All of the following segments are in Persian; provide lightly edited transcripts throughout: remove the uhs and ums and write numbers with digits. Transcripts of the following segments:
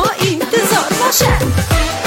انتظار باشه.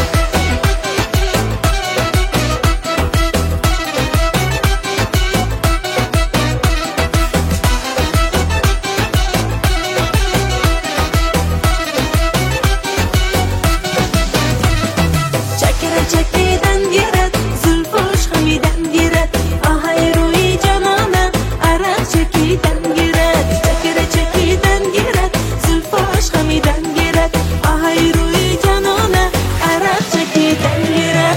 چکیدن گیرد زلفاش خمیدن گیرد آهای روی جانانه عرق چکیدن گیرد چکیدن گیرد زلفاش خمیدن گیرد آهای روی جانانه عرق چکیدن گیرد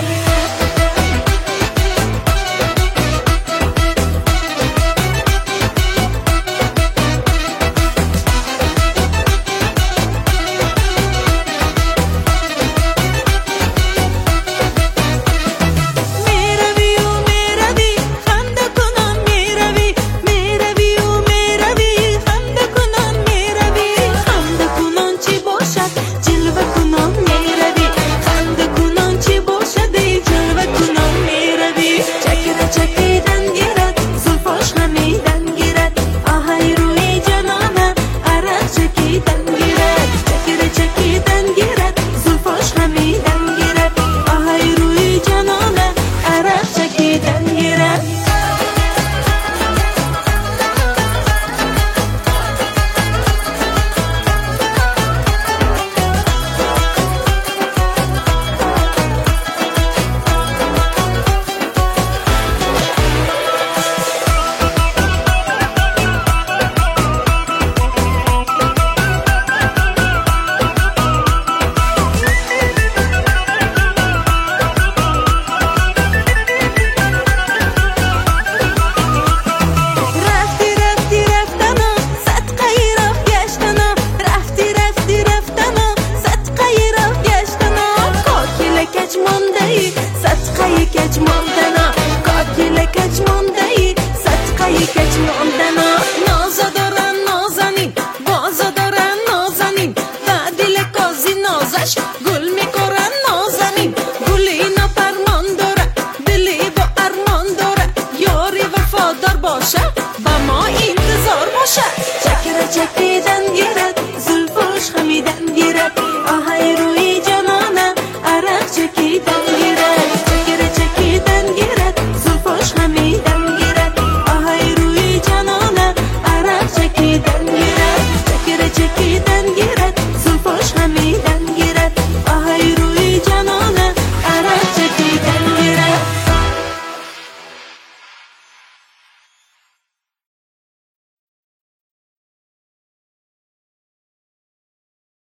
صدقه کج ماندنا قاتل کج ماندهی صدقه کج ماندنا نازا دارن نازنین بازا دارن نازنین و دل قاضی نازش